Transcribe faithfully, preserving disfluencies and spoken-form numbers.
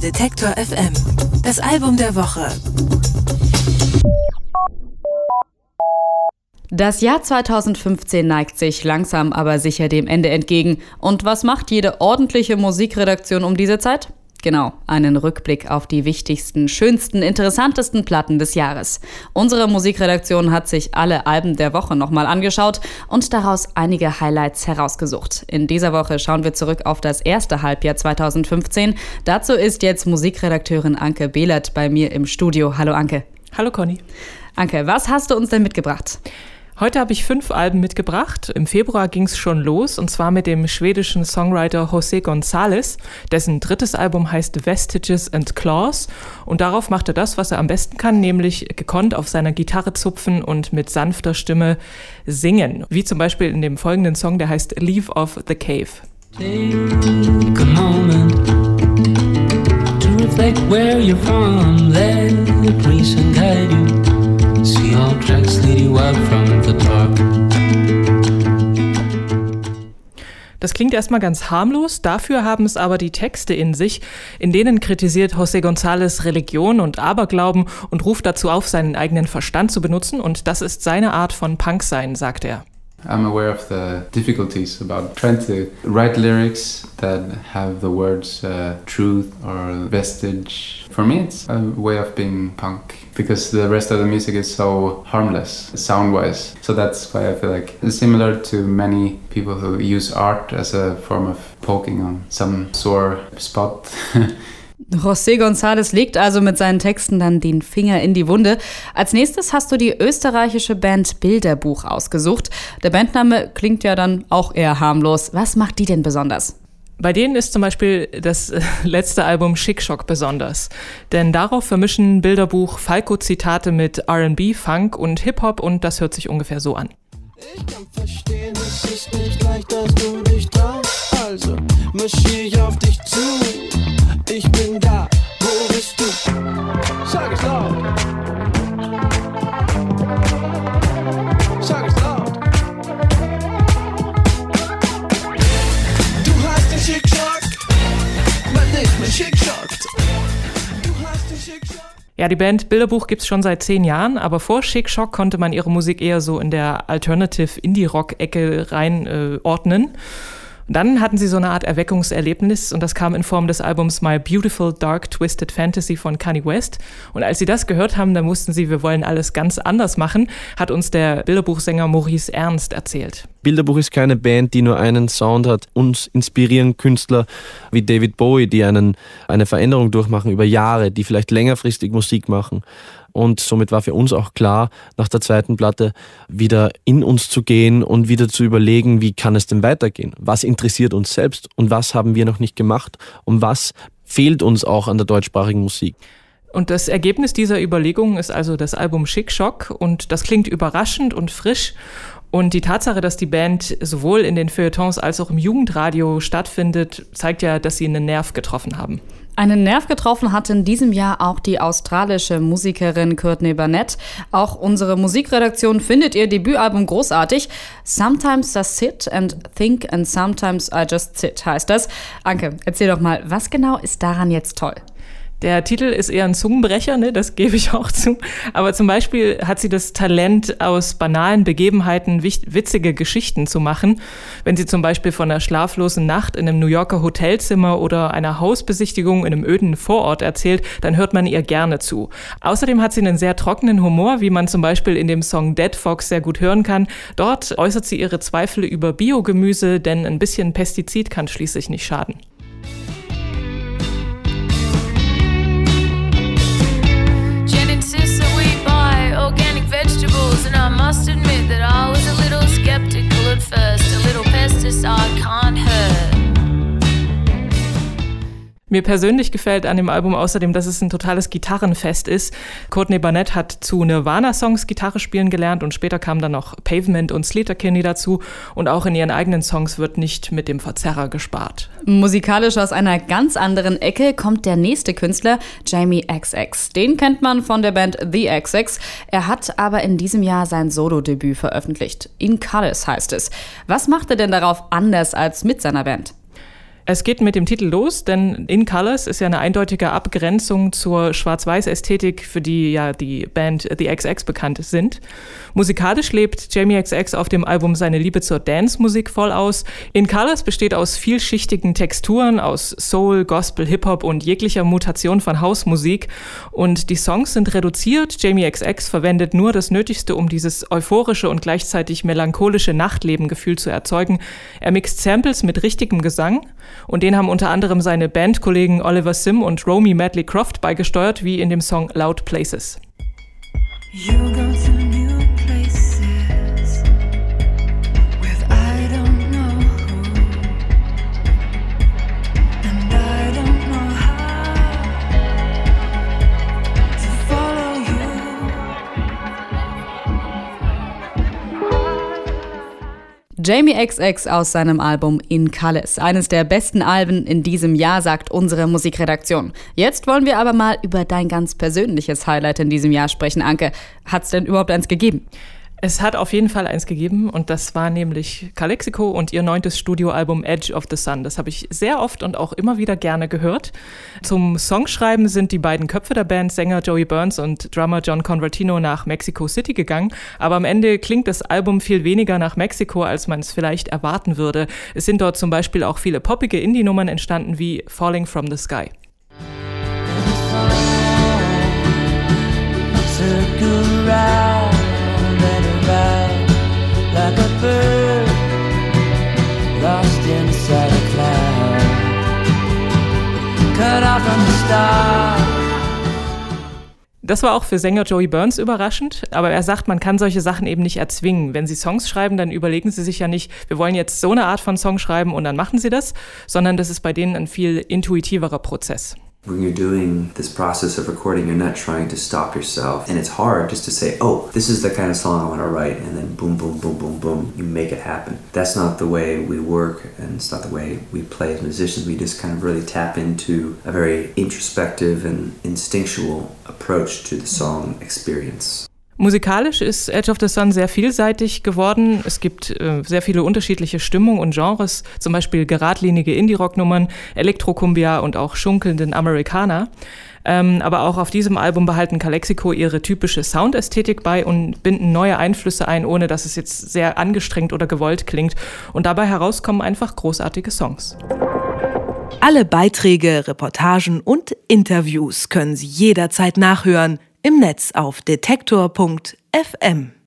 Detektor F M. Das Album der Woche. Das Jahr zweitausendfünfzehn neigt sich langsam aber sicher dem Ende entgegen. Und was macht jede ordentliche Musikredaktion um diese Zeit? Genau, einen Rückblick auf die wichtigsten, schönsten, interessantesten Platten des Jahres. Unsere Musikredaktion hat sich alle Alben der Woche nochmal angeschaut und daraus einige Highlights herausgesucht. In dieser Woche schauen wir zurück auf das erste Halbjahr zweitausendfünfzehn. Dazu ist jetzt Musikredakteurin Anke Behlert bei mir im Studio. Hallo Anke. Hallo Conny. Anke, was hast du uns denn mitgebracht? Heute habe ich fünf Alben mitgebracht. Im Februar ging es schon los, und zwar mit dem schwedischen Songwriter José González. Dessen drittes Album heißt Vestiges and Claws. Und darauf macht er das, was er am besten kann, nämlich gekonnt auf seiner Gitarre zupfen und mit sanfter Stimme singen. Wie zum Beispiel in dem folgenden Song, der heißt Leave of the Cave. Take a moment to reflect where you're from. Let reason guide you. See all tracks lead you out from the dark. Das klingt erstmal ganz harmlos, dafür haben es aber die Texte in sich, in denen kritisiert José González Religion und Aberglauben und ruft dazu auf, seinen eigenen Verstand zu benutzen, und das ist seine Art von Punksein, sagt er. I'm aware of the difficulties about trying to write lyrics that have the words uh, truth or vestige. For me, it's a way of being punk because the rest of the music is so harmless, sound-wise. So that's why I feel like it's similar to many people who use art as a form of poking on some sore spot. José González legt also mit seinen Texten dann den Finger in die Wunde. Als nächstes hast du die österreichische Band Bilderbuch ausgesucht. Der Bandname klingt ja dann auch eher harmlos. Was macht die denn besonders? Bei denen ist zum Beispiel das letzte Album Chic Choc besonders. Denn darauf vermischen Bilderbuch Falco-Zitate mit R and B, Funk und Hip-Hop, und das hört sich ungefähr so an. Ich kann verstehen, es ist nicht leicht, dass du dich traust. Also marschier ich auf dich zu. Ich bin da, wo bist du? Sag es laut. Sag es laut. Du hast den Chic Choc, man nicht mehr Chic Choc. Du hast den Chic Choc. Ja, die Band Bilderbuch gibt's schon seit zehn Jahren, aber vor Chic Choc konnte man ihre Musik eher so in der Alternative-Indie-Rock-Ecke rein äh, ordnen. Dann hatten sie so eine Art Erweckungserlebnis, und das kam in Form des Albums My Beautiful Dark Twisted Fantasy von Kanye West. Und als sie das gehört haben, dann wussten sie, wir wollen alles ganz anders machen, hat uns der Bilderbuchsänger Maurice Ernst erzählt. Bilderbuch ist keine Band, die nur einen Sound hat. Uns inspirieren Künstler wie David Bowie, die einen, eine Veränderung durchmachen über Jahre, die vielleicht längerfristig Musik machen. Und somit war für uns auch klar, nach der zweiten Platte wieder in uns zu gehen und wieder zu überlegen, wie kann es denn weitergehen? Was interessiert uns selbst und was haben wir noch nicht gemacht und was fehlt uns auch an der deutschsprachigen Musik? Und das Ergebnis dieser Überlegungen ist also das Album Chic Choc, und das klingt überraschend und frisch. Und die Tatsache, dass die Band sowohl in den Feuilletons als auch im Jugendradio stattfindet, zeigt ja, dass sie einen Nerv getroffen haben. Einen Nerv getroffen hat in diesem Jahr auch die australische Musikerin Courtney Barnett. Auch unsere Musikredaktion findet ihr Debütalbum großartig. Sometimes I sit and think and sometimes I just sit heißt das. Anke, erzähl doch mal, was genau ist daran jetzt toll? Der Titel ist eher ein Zungenbrecher, ne, das gebe ich auch zu. Aber zum Beispiel hat sie das Talent, aus banalen Begebenheiten witzige Geschichten zu machen. Wenn sie zum Beispiel von einer schlaflosen Nacht in einem New Yorker Hotelzimmer oder einer Hausbesichtigung in einem öden Vorort erzählt, dann hört man ihr gerne zu. Außerdem hat sie einen sehr trockenen Humor, wie man zum Beispiel in dem Song Dead Fox sehr gut hören kann. Dort äußert sie ihre Zweifel über Biogemüse, denn ein bisschen Pestizid kann schließlich nicht schaden. And I must admit that I was a little skeptical at first. A little pesticide can't hurt. Mir persönlich gefällt an dem Album außerdem, dass es ein totales Gitarrenfest ist. Courtney Barnett hat zu Nirvana-Songs Gitarre spielen gelernt, und später kamen dann noch Pavement und Sleater-Kinney dazu. Und auch in ihren eigenen Songs wird nicht mit dem Verzerrer gespart. Musikalisch aus einer ganz anderen Ecke kommt der nächste Künstler, Jamie X X. Den kennt man von der Band The X X. Er hat aber in diesem Jahr sein Solo-Debüt veröffentlicht. In Colors heißt es. Was macht er denn darauf anders als mit seiner Band? Es geht mit dem Titel los, denn In Colors ist ja eine eindeutige Abgrenzung zur Schwarz-Weiß-Ästhetik, für die ja die Band The X X bekannt sind. Musikalisch lebt Jamie X X auf dem Album seine Liebe zur Dance-Musik voll aus. In Colors besteht aus vielschichtigen Texturen, aus Soul, Gospel, Hip-Hop und jeglicher Mutation von Hausmusik. Und die Songs sind reduziert. Jamie X X verwendet nur das Nötigste, um dieses euphorische und gleichzeitig melancholische Nachtlebengefühl zu erzeugen. Er mixt Samples mit richtigem Gesang. Und den haben unter anderem seine Bandkollegen Oliver Sim und Romy Madley Croft beigesteuert, wie in dem Song Loud Places. You go to new places with I don't know who, and I don't know how to follow you. Jamie X X aus seinem Album In Colors. Eines der besten Alben in diesem Jahr, sagt unsere Musikredaktion. Jetzt wollen wir aber mal über dein ganz persönliches Highlight in diesem Jahr sprechen, Anke. Hat's denn überhaupt eins gegeben? Es hat auf jeden Fall eins gegeben und das war nämlich Calexico und ihr neuntes Studioalbum Edge of the Sun. Das habe ich sehr oft und auch immer wieder gerne gehört. Zum Songschreiben sind die beiden Köpfe der Band, Sänger Joey Burns und Drummer John Convertino, nach Mexico City gegangen. Aber am Ende klingt das Album viel weniger nach Mexiko, als man es vielleicht erwarten würde. Es sind dort zum Beispiel auch viele poppige Indie-Nummern entstanden wie Falling from the Sky. Circle round and around like a bird lost inside a cloud, cut off from the stars. Das war auch für Sänger Joey Burns überraschend, aber er sagt, man kann solche Sachen eben nicht erzwingen. Wenn sie Songs schreiben, dann überlegen sie sich ja nicht, wir wollen jetzt so eine Art von Song schreiben und dann machen sie das, sondern das ist bei denen ein viel intuitiverer Prozess. When you're doing this process of recording, you're not trying to stop yourself. And it's hard just to say, oh, this is the kind of song I want to write, and then boom, boom, boom, boom, boom, you make it happen. That's not the way we work, and it's not the way we play as musicians. We just kind of really tap into a very introspective and instinctual approach to the song experience. Musikalisch ist Edge of the Sun sehr vielseitig geworden. Es gibt äh, sehr viele unterschiedliche Stimmungen und Genres, zum Beispiel geradlinige Indie-Rock-Nummern, Elektrokumbia und auch schunkelnden Amerikaner. Ähm, aber auch auf diesem Album behalten Calexico ihre typische Soundästhetik bei und binden neue Einflüsse ein, ohne dass es jetzt sehr angestrengt oder gewollt klingt. Und dabei herauskommen einfach großartige Songs. Alle Beiträge, Reportagen und Interviews können Sie jederzeit nachhören im Netz auf detektor punkt f m.